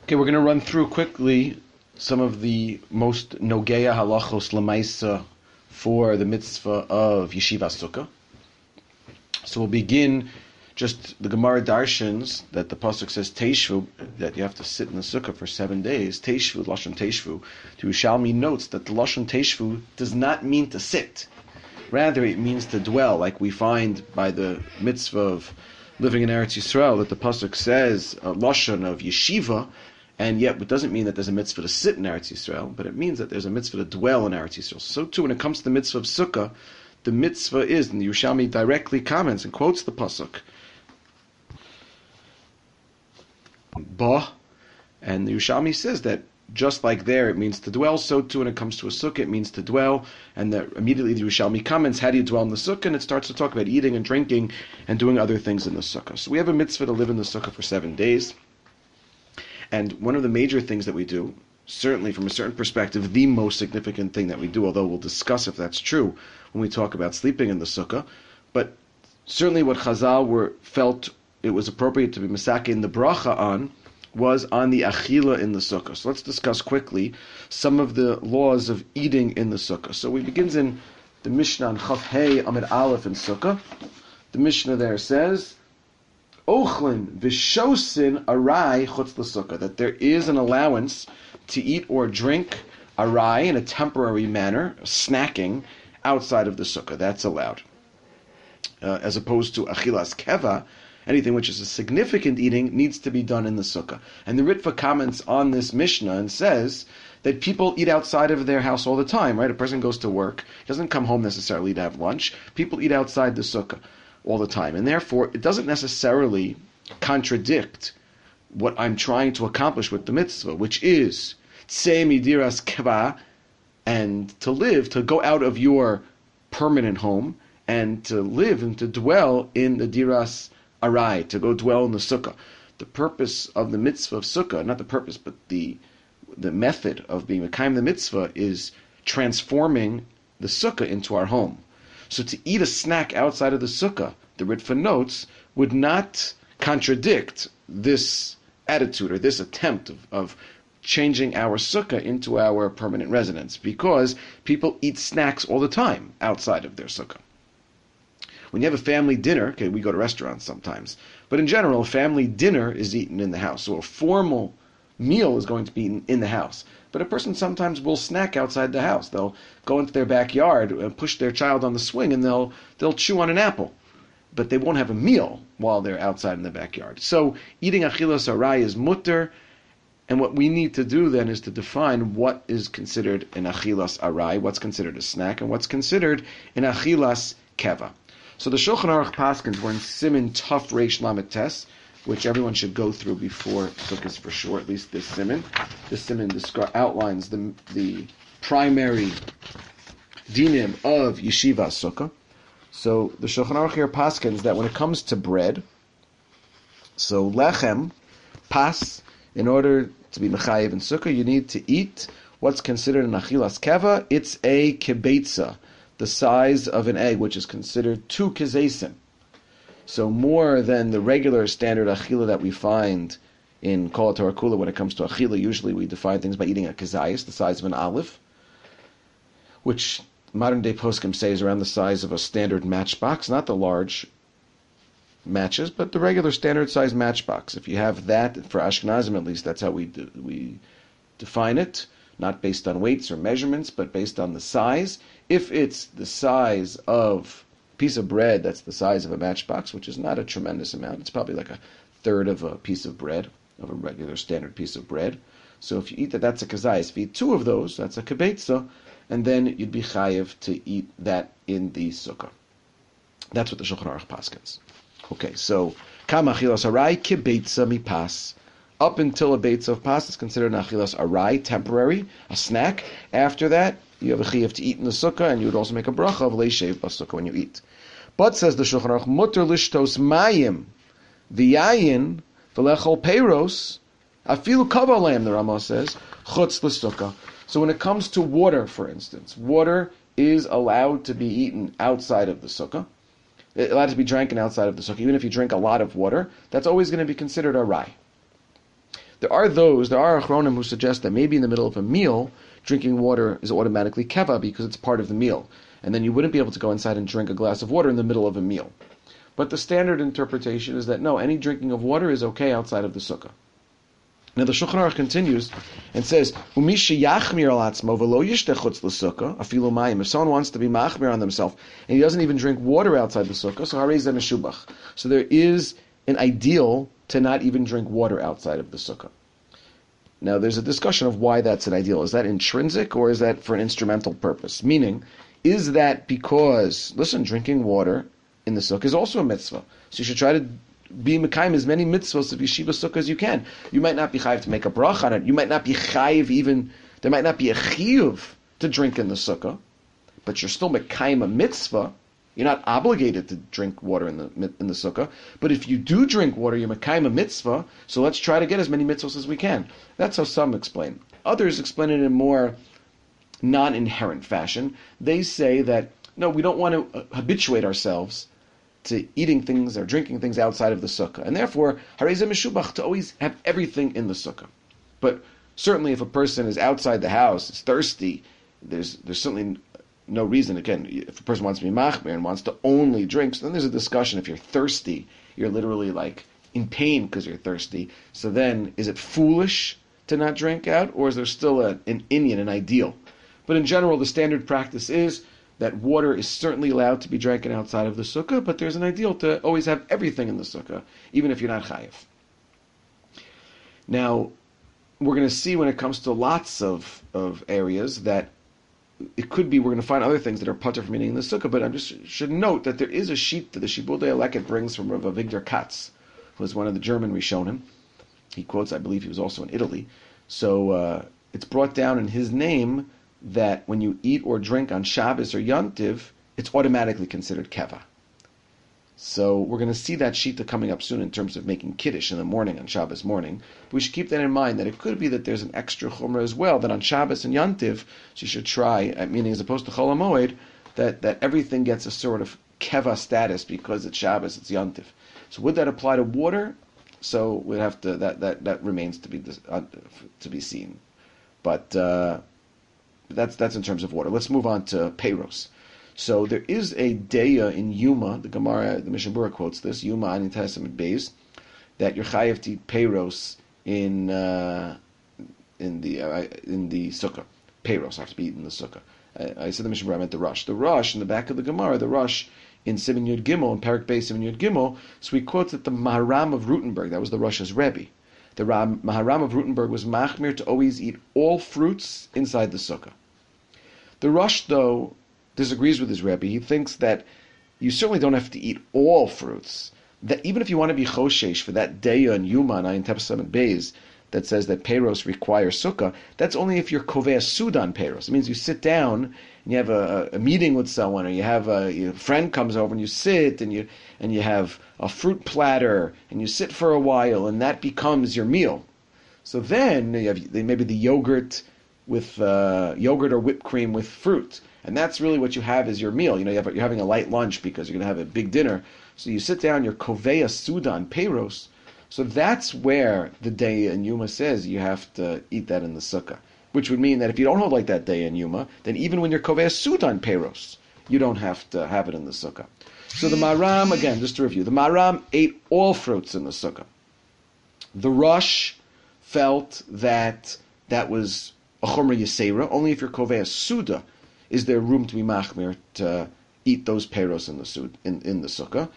Okay, we're going to run through quickly some of the most nogeya halachos lemaisa for the mitzvah of Yeshiva Sukkah. So we'll begin just the Gemara Darshans that the pasuk says Teishvu, that you have to sit in the sukkah for 7 days. Teishvu, Lashon Teishvu. The Yerushalmi notes that the Lashon Teishvu does not mean to sit. Rather, it means to dwell, like we find by the mitzvah of living in Eretz Yisrael, that the pasuk says a Lashon of Yeshiva, and yet it doesn't mean that there's a mitzvah to sit in Eretz Yisrael, but it means that there's a mitzvah to dwell in Eretz Yisrael. So too, when it comes to the mitzvah of Sukkah, the mitzvah is, and the Yerushalmi directly comments and quotes the pasuk, Ba, and the Yerushalmi says that just like there it means to dwell, so too when it comes to a sukkah it means to dwell, and immediately the Yerushalmi comments, how do you dwell in the sukkah? And it starts to talk about eating and drinking and doing other things in the sukkah. So we have a mitzvah to live in the sukkah for 7 days. And one of the major things that we do, certainly from a certain perspective, the most significant thing that we do, although we'll discuss if that's true when we talk about sleeping in the sukkah, but certainly what Chazal felt it was appropriate to be masakin the bracha on was on the achila in the sukkah. So let's discuss quickly some of the laws of eating in the sukkah. So we begins in the Mishnah on Chaf Hey Amid Aleph in sukkah. The Mishnah there says, Ochlin v'shosin arai chutz l'sukkah, that there is an allowance to eat or drink arai in a temporary manner, snacking, outside of the sukkah. That's allowed. As opposed to achilas keva, anything which is a significant eating needs to be done in the sukkah. And the Ritva comments on this Mishnah and says that people eat outside of their house all the time, right? A person goes to work, doesn't come home necessarily to have lunch. People eat outside the sukkah all the time. And therefore, it doesn't necessarily contradict what I'm trying to accomplish with the mitzvah, which is tzei midiras keva, and to live, to go out of your permanent home and to live and to dwell in the diras arai, to go dwell in the sukkah. The purpose of the mitzvah of sukkah, not the purpose, but the method of being mekayim the mitzvah is transforming the sukkah into our home. So to eat a snack outside of the sukkah, the Ritva notes, would not contradict this attitude or this attempt of changing our sukkah into our permanent residence, because people eat snacks all the time outside of their sukkah. When you have a family dinner, okay, we go to restaurants sometimes, but in general, a family dinner is eaten in the house. So a formal meal is going to be eaten in the house. But a person sometimes will snack outside the house. They'll go into their backyard and push their child on the swing, and they'll chew on an apple. But they won't have a meal while they're outside in the backyard. So eating achilas arai is mutter, and what we need to do then is to define what is considered an achilas arai, what's considered a snack, and what's considered an achilas keva. So the Shulchan Aruch Paskins were in Siman Tuf Reish Lamed Tes, which everyone should go through before Sukkot for sure, at least this Siman. This Siman outlines the primary dinim of Yeshiva Sukkah. So the Shulchan Aruch here paskins that when it comes to bread, so lechem, pas, in order to be mechayev in Sukkah, you need to eat what's considered an achilas keva. It's a kibetza, the size of an egg, which is considered 2 kezesim. So more than the regular standard achila that we find in Kol HaTorah Kula. When it comes to achila, usually we define things by eating a kezayis, the size of an olive, which modern day poskim say is around the size of a standard matchbox, not the large matches, but the regular standard size matchbox. If you have that, for Ashkenazim at least, that's how we define it, not based on weights or measurements, but based on the size. If it's the size of a piece of bread that's the size of a matchbox, which is not a tremendous amount, it's probably like a third of a piece of bread, of a regular standard piece of bread. So if you eat that, that's a kazayis. If you eat 2 of those, that's a kibetza, and then you'd be chayiv to eat that in the sukkah. That's what the Shulchan Aruch paskins. Okay, so kam achilas arai kibetza mipas. Up until a beitza of pas is considered an achilas arai, temporary, a snack. After that, you have a chayiv to eat in the sukkah, and you would also make a bracha of leishev b'sukkah when you eat. But says the Shulchan Aruch, mutter lishtos mayim v'yayin v'lechol peiros afilu kavalayim. The Rama says chutz l'sukkah. So when it comes to water, for instance, water is allowed to be eaten outside of the sukkah. It's allowed to be drinking outside of the sukkah. Even if you drink a lot of water, that's always going to be considered arai. There are achronim who suggest that maybe in the middle of a meal, drinking water is automatically keva because it's part of the meal. And then you wouldn't be able to go inside and drink a glass of water in the middle of a meal. But the standard interpretation is that no, any drinking of water is okay outside of the sukkah. Now the Shulchan Aruch continues and says, if someone wants to be machmir on themselves and he doesn't even drink water outside the sukkah, so harei zeh meshubach. So there is an ideal to not even drink water outside of the sukkah. Now there's a discussion of why that's an ideal. Is that intrinsic or is that for an instrumental purpose? Meaning, is that because, listen, drinking water in the sukkah is also a mitzvah. So you should try to be mekayim as many mitzvahs of yeshiva sukkah as you can. You might not be chayiv to make a bracha on it. You might not be chayiv even, there might not be a chiyuv to drink in the sukkah, but you're still mekayim a mitzvah. You're not obligated to drink water in the sukkah. But if you do drink water, you're mekayim a mitzvah, so let's try to get as many mitzvahs as we can. That's how some explain. Others explain it in a more non-inherent fashion. They say that, no, we don't want to habituate ourselves to eating things or drinking things outside of the sukkah. And therefore, harei zeh meshubach, to always have everything in the sukkah. But certainly if a person is outside the house, is thirsty, there's certainly no reason. Again, if a person wants to be machmir and wants to only drink, so then there's a discussion. If you're thirsty, you're literally like in pain because you're thirsty. So then, is it foolish to not drink out, or is there still an inyan, an ideal? But in general, the standard practice is that water is certainly allowed to be drinking outside of the sukkah, but there's an ideal to always have everything in the sukkah, even if you're not chayiv. Now, we're going to see when it comes to lots of areas that it could be we're going to find other things that are pater from eating in the sukkah, but I just should note that there is a sheet that the Shibudei Leket brings from Rav Avigdor Katz, who was one of the German Rishonim. He quotes, I believe he was also in Italy. So it's brought down in his name that when you eat or drink on Shabbos or Yontiv, it's automatically considered keva. So we're going to see that shita coming up soon in terms of making kiddush in the morning on Shabbos morning. But we should keep that in mind, that it could be that there's an extra chumrah as well, that on Shabbos and Yontiv, so you should try, meaning as opposed to Chol HaMoed, that everything gets a sort of keva status because it's Shabbos, it's Yontiv. So would that apply to water? So we'd have to, that remains to be seen. But that's in terms of water. Let's move on to Peiros. So there is a deya in Yuma, the Gemara, the Mishnah Berurah quotes this, Yuma Anin Testament Beis, that you're chayiv to eat Peiros in the sukkah. Peiros have to be eaten in the sukkah. I said the Mishnah Berurah, I meant the Rush. The Rush in the back of the Gemara, the Rush in Siman Yud Gimel, in Parak Beis Siman Yud Gimel, so he quotes that the Maharam of Rutenberg, that was the Rush's Rebbe, the Maharam of Rutenberg was machmir to always eat all fruits inside the sukkah. The Rush, though, disagrees with his Rebbe. He thinks that you certainly don't have to eat all fruits. That even if you want to be choshesh for that deya and Yuma and Ayin Tefsemet Beis that says that Peiros requires sukkah, that's only if you're kovea sudan Peiros. It means you sit down and you have a meeting with someone, or you have your friend comes over and you sit and you have a fruit platter and you sit for a while and that becomes your meal. So then you have maybe the yogurt with yogurt or whipped cream with fruit. And that's really what you have as your meal. You're having a light lunch because you're going to have a big dinner. So you sit down, you're kovea sudan, Peiros. So that's where the day in Yuma says you have to eat that in the sukkah. Which would mean that if you don't hold like that day in Yuma, then even when you're kovea sudan, Peiros, you don't have to have it in the sukkah. So the Maharam, again, just to review, the Maharam ate all fruits in the sukkah. The Rush felt that was a chumrah yisera, only if you're kovea suda is there room to be machmir to eat those Peiros in the sukkah.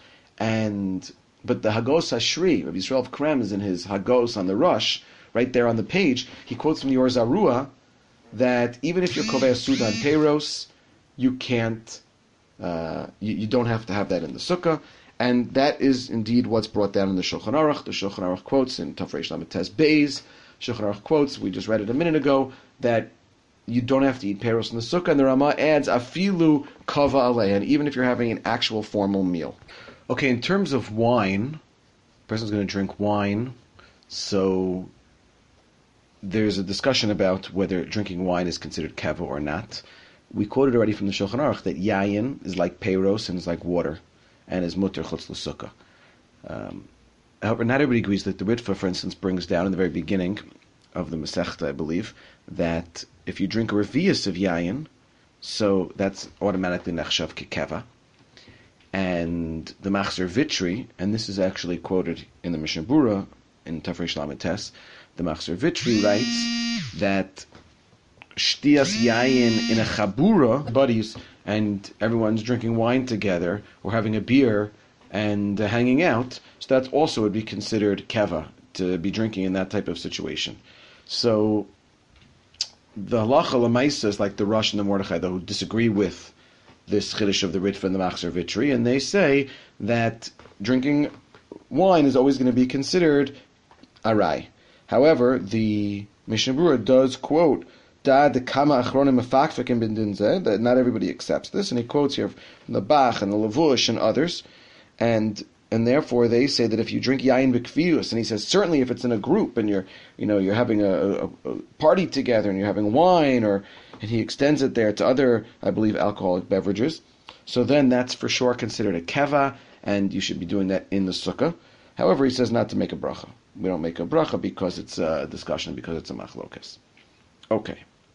But the Hagos Hashri, Rabbi Yisrael of Krem is in his Hagos on the Rush, right there on the page, he quotes from the Or Zarua that even if you're kovea sudan Peiros, you can't, you don't have to have that in the sukkah. And that is indeed what's brought down in the Shulchan Aruch. The Shulchan Aruch quotes in Tafresh Lamed Tes Beis, Shulchan Aruch quotes, we just read it a minute ago, that you don't have to eat Peiros in the sukkah, and the Rama adds afilu kava alehan, even if you're having an actual formal meal. Okay, in terms of wine, the person's going to drink wine, so there's a discussion about whether drinking wine is considered kava or not. We quoted already from the Shulchan Aruch that yayin is like Peiros and is like water, and is mutter chutz l'sukkah. However, not everybody agrees that the Ritva, for instance, brings down in the very beginning of the Masechta, I believe, that if you drink a revius of yayin, so that's automatically nechshav kekeva. And the Machzer Vitri, and this is actually quoted in the Mishnah Berurah in Tafresh Lamed Tes, the Machzer Vitri writes that shtias yayin in a chabura, buddies, and everyone's drinking wine together, or having a beer and hanging out, so that also would be considered keva, to be drinking in that type of situation. So the halacha lemaisa is like the Rosh and the Mordechai, though, who disagree with this chiddush of the Ritva and the Machzer Vitri, and they say that drinking wine is always going to be considered arai. However, the Mishnah Berurah does quote that not everybody accepts this, and he quotes here from the Bach and the Levush and others, and therefore they say that if you drink yayin b'kvius, and he says certainly if it's in a group and you're having a party together and you're having wine, and he extends it there to other, I believe, alcoholic beverages, so then that's for sure considered a keva, and you should be doing that in the sukkah. However, he says not to make a bracha. We don't make a bracha because it's a discussion, because it's a machlokas. Okay.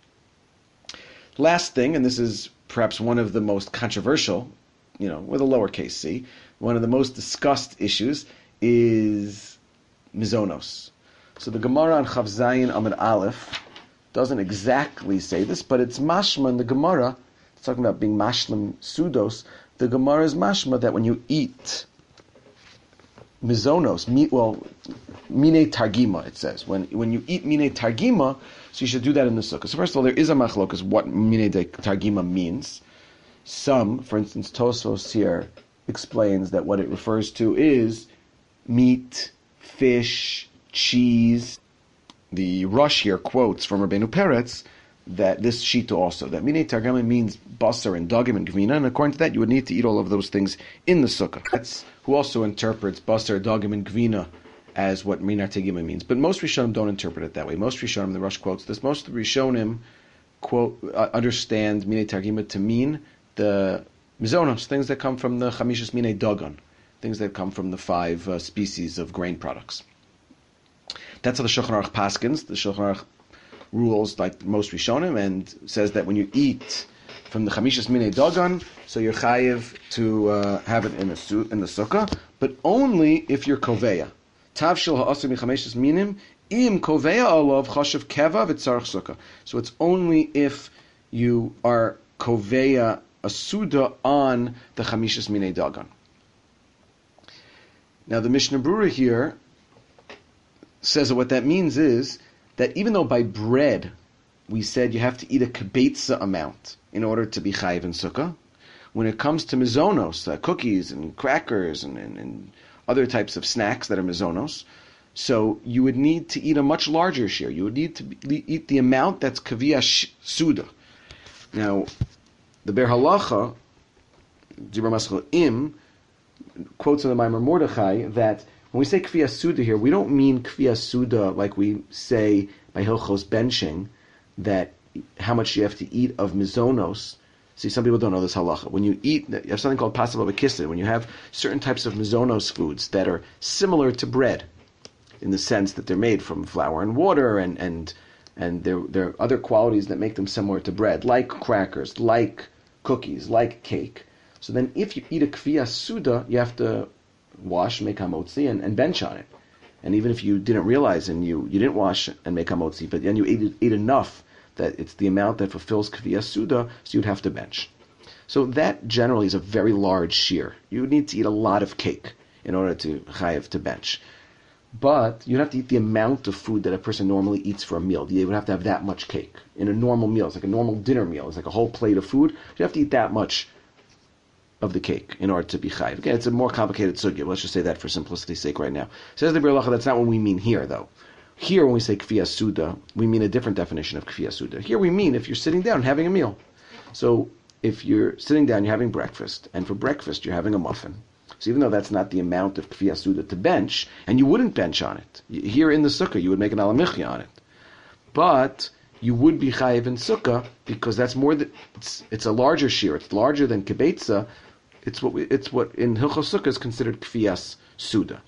Last thing, and this is perhaps one of the most controversial, with a lowercase c, one of the most discussed issues is mizonos. So the Gemara on Chav Zayin Amud Aleph doesn't exactly say this, but it's mashma in the Gemara. It's talking about being mashlim sudos. The Gemara is mashma that when you eat mizonos, mine targima, it says. When you eat mine targima, so you should do that in the sukkah. So first of all, there is a machlokas what mine targima means. Some, for instance, Tosfos here explains that what it refers to is meat, fish, cheese. The Rush here quotes from Rabbeinu Peretz that this shita also, that mine targima means basar and dagim and gvina, and according to that, you would need to eat all of those things in the sukkah. That's who also interprets basar, dagim, and gvina as what mine targima means. But most Rishonim don't interpret it that way. Most Rishonim, the Rush quotes this, most of the Rishonim understand mine targima to mean the mizonos, things that come from the chamishas mine dagan, things that come from the 5 species of grain products. That's how the Shulchan Aruch paskins. The Shulchan Aruch rules like most Rishonim and says that when you eat from the chamishas mine dagan, so you're chayiv to have it in the sukkah, but only if you're koveya. Tavshil ha'asur michamishas minim im koveya alav chashav keva v'tzarich sukkah. So it's only if you are koveya a suda on the chamishas mine dagan. Now the Mishnah Berurah here says that what that means is that even though by bread we said you have to eat a kibetza amount in order to be chayiv in sukkah, when it comes to mizonos, cookies and crackers and other types of snacks that are mizonos, so you would need to eat a much larger share. You would need to eat the amount that's kaviyah suda. Now, the Ber Halacha, Dibur Maschil Im, quotes in the Maimar Mordechai that when we say Kfiyah Suda here, we don't mean Kfiyah Suda like we say by Hilchos benching, that how much you have to eat of mizonos. See, some people don't know this halacha. When you eat, you have something called pasal b'kised, when you have certain types of mizonos foods that are similar to bread, in the sense that they're made from flour and water, and there are other qualities that make them similar to bread, like crackers, like cookies, like cake. So then if you eat a kfiyah suda, you have to wash, make hamotzi, and bench on it. And even if you didn't realize and you didn't wash and make hamotzi, but then you ate enough that it's the amount that fulfills kfiyah suda, so you'd have to bench. So that generally is a very large shear. You would need to eat a lot of cake in order to chayev to bench. But you'd have to eat the amount of food that a person normally eats for a meal. You would have to have that much cake in a normal meal. It's like a normal dinner meal. It's like a whole plate of food. You have to eat that much of the cake in order to be chayiv. Again, it's a more complicated sugya. Let's just say that for simplicity's sake right now. Says the Ber Halacha, that's not what we mean here, though. Here, when we say kfiyah suda, we mean a different definition of kfiyah suda. Here we mean if you're sitting down and having a meal. So if you're sitting down, you're having breakfast, and for breakfast you're having a muffin. So even though that's not the amount of kfiyah suda to bench, and you wouldn't bench on it, here in the sukkah you would make an alamichya on it, but you would be chayiv in sukkah because that's more than it's a larger shear. It's larger than kibetza. It's what in Hilchos Sukkah is considered kfiyas suda.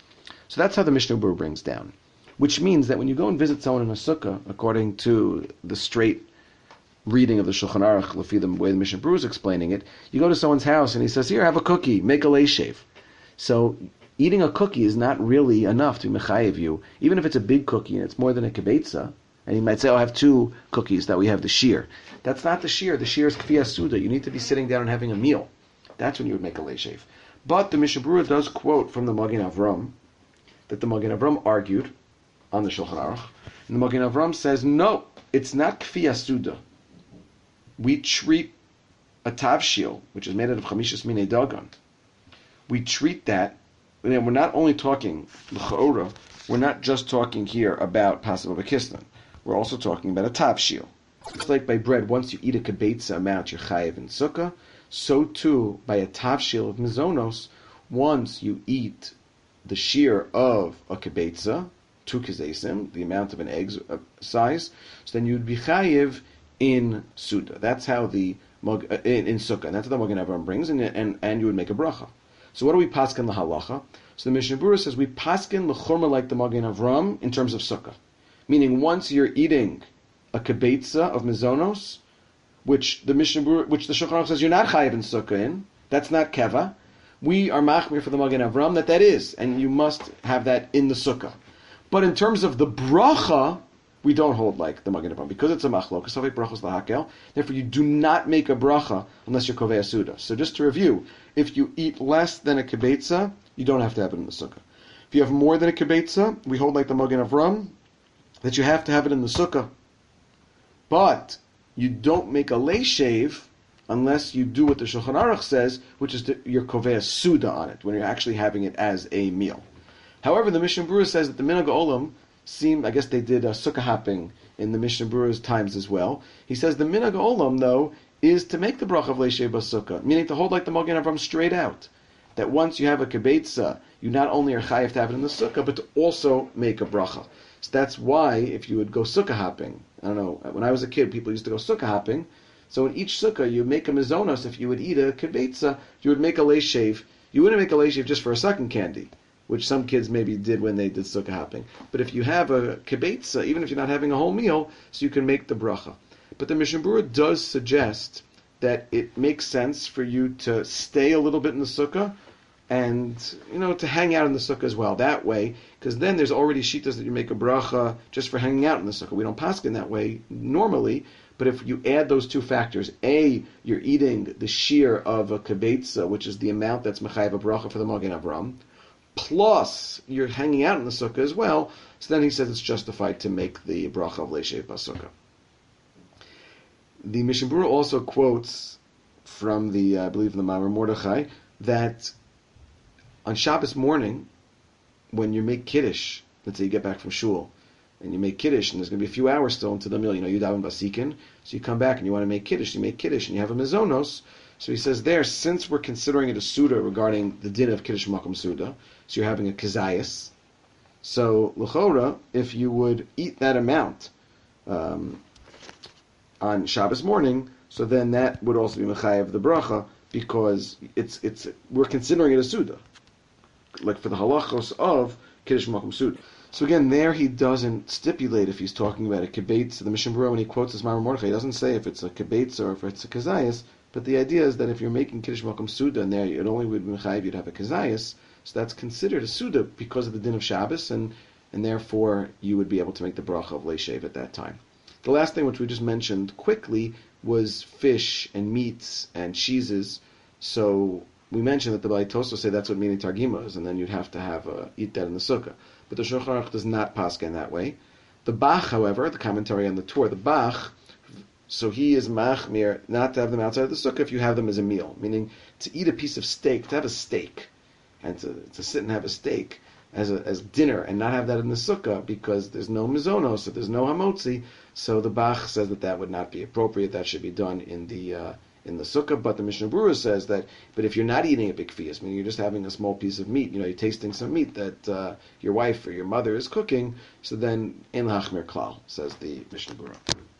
So that's how the Mishnah Berurah brings down. Which means that when you go and visit someone in a sukkah, according to the straight reading of the Shulchan Aruch, the way the Mishnah Berurah is explaining it, you go to someone's house and he says, here, have a cookie, make a leishev. So eating a cookie is not really enough to mechayev you, even if it's a big cookie and it's more than a kibetza. And you might say, I have 2 cookies, that we have the shear. That's not the shear. The shear is kfiyas suda. You need to be sitting down and having a meal. That's when you would make a leishev. But the Mishnah Berurah does quote from the Magen Avram, that the Magen Avram argued on the Shulchan Aruch. And the Magen Avram says, no, it's not kfiyas suda. We treat a tavshil, which is made out of chamishas minei dagan, we treat that, and we're not only talking, l'cha'ora, we're not just talking here about pasav b'kisnan. We're also talking about a tavshil. It's like by bread, once you eat a kibetza amount, you're chayiv in sukkah. So too, by a tavshil of mizonos, once you eat the shear of a kibetza, 2 kizesim, the amount of an egg's size, so then you'd be chayiv in Suda. That's how the in Sukkah. And that's what the Magen Avram brings, and you would make a bracha. So what do we paskin lahalacha? So the Mishnah Berurah says we paskin l'chorma like the Magen Avram in terms of Sukkah, meaning once you're eating a kibetza of mizonos, which the Shulchan Aruch says you're not chayiv in Sukkah in, that's not keva. We are machmir for the Magen Avram that is, and you must have that in the Sukkah. But in terms of the bracha, we don't hold like the Magen Avram, because it's a machlok, safek brachos lahakel. Therefore, you do not make a bracha unless you're kovei suda. So just to review, if you eat less than a kibetza, you don't have to have it in the sukkah. If you have more than a kibetza, we hold like the Magen Avram that you have to have it in the sukkah. But you don't make a leishev unless you do what the Shulchan Aruch says, which is your kovei suda on it, when you're actually having it as a meal. However, the Mishnah Berurah says that the minhag olam I guess they did sukkah hopping in the Mishnah Berurah's times as well. He says the minhag olam, though, is to make the bracha of leishev b'sukkah, meaning to hold like the Magen Avram straight out. That once you have a kibetza, you not only are chayiv to have it in the sukkah, but to also make a bracha. So that's why if you would go sukkah hopping, I don't know, when I was a kid, people used to go sukkah hopping. So in each sukkah, you make a mizonos. If you would eat a kibetza, you would make a leishev. You wouldn't make a leishev just for a second candy, which some kids maybe did when they did sukkah hopping. But if you have a kibetza, even if you're not having a whole meal, so you can make the bracha. But the Mishnah Berurah does suggest that it makes sense for you to stay a little bit in the sukkah and, to hang out in the sukkah as well. That way, because then there's already shitas that you make a bracha just for hanging out in the sukkah. We don't paskin that way normally, but if you add those 2 factors, A, you're eating the shear of a kibetza, which is the amount that's mechayev a bracha for the Magen Avram, plus you're hanging out in the sukkah as well, so then he says it's justified to make the bracha of leishev b'sukkah. The Mishnah Berurah also quotes from the, I believe, the Maamar Mordechai, that on Shabbos morning, when you make kiddush, let's say you get back from shul, and you make kiddush, and there's going to be a few hours still into the meal, you daven basikin, so you come back and you want to make kiddush, you make kiddush, and you have a mizonos. So he says there, since we're considering it a suda regarding the din of kiddush makom suda, so you're having a kazayas, so l'chora, if you would eat that amount on Shabbos morning, so then that would also be mechayev the bracha, because we're considering it a suda, like for the halachos of kiddush makom suda. So again, there he doesn't stipulate if he's talking about a kibetz. The Mishnah Berurah, when he quotes this Maamar Mordechai, he doesn't say if it's a kibetz or if it's a kazayas, but the idea is that if you're making kiddush makom suda, and there it only would be mechayev, you'd have a kazayas, so that's considered a suda because of the din of Shabbos, and therefore you would be able to make the bracha of leishev at that time. The last thing which we just mentioned quickly was fish and meats and cheeses. So we mentioned that the Balei Tosfos say that's what mini targima is, and then you'd have to eat that in the sukkah. But the Shulchan Aruch does not pasken that way. The Bach, however, the commentary on the Torah, the Bach, so he is machmir not to have them outside of the sukkah if you have them as a meal, meaning to eat a piece of steak, to have a steak, and to sit and have a steak as dinner and not have that in the sukkah because there's no mizonos, so there's no hamotzi. So the Bach says that would not be appropriate. That should be done in the sukkah. But the Mishnah Berurah says that, but if you're not eating a big feast, meaning you're just having a small piece of meat, you're tasting some meat that your wife or your mother is cooking, so then in lachmir klal, says the Mishnah Berurah.